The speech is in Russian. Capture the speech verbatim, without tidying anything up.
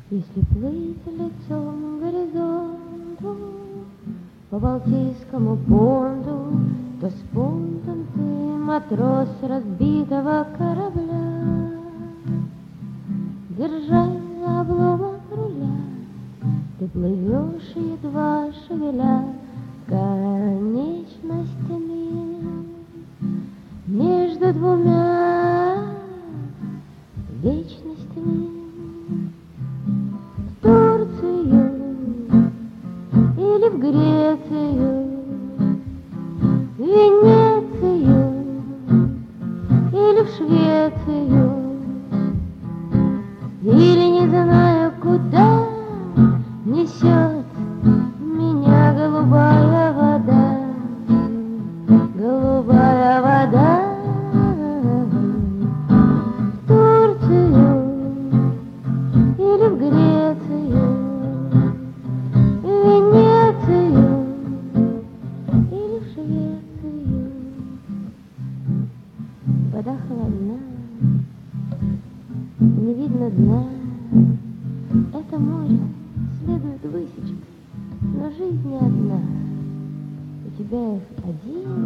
Если плыть лицом к горизонту по Балтийскому понту, то с понтом ты матрос разбитого корабля. Держась за обломок руля, ты плывешь, едва шевеля конечностями между двумя вечностями. В Турцию или в Грецию, в Венецию или в Швецию, или не знаю куда несет меня голубая вода, голубая вода. В Турцию или в Грецию, в Венецию или в Швецию. Вода холодна, не видно дна. Это море следует высечь, но жизнь не одна. У тебя их один